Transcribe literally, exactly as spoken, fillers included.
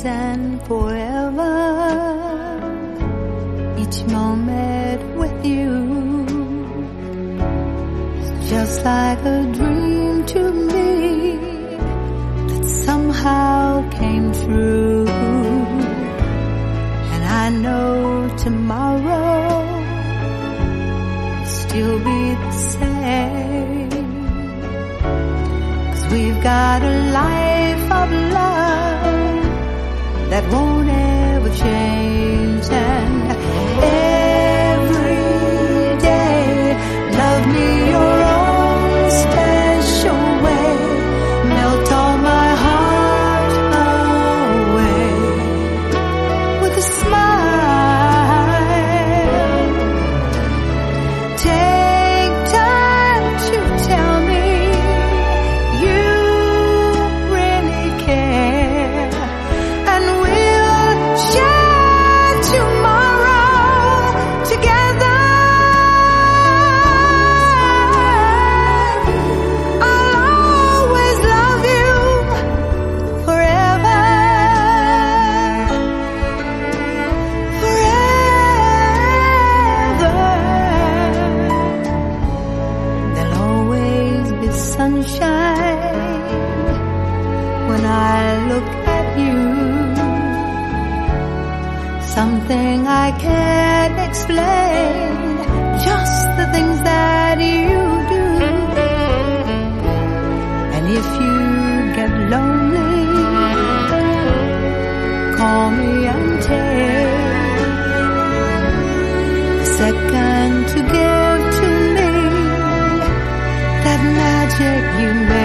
and forever. Each moment with you is just like a dream to me that somehow came true. And I know tomorrow will still be the same, 'cause we've got a life of love that won't ever change. And every day, love me your own special way, melt all my heart away with a smile. Take time to tell me you really care, and we'll share tomorrow together. I'll always love you forever, forever. There'll always be sunshine when I look at you. Something I can't explain, just the things that you do. And if you get lonely, call me and take a second to give to me that magic you make.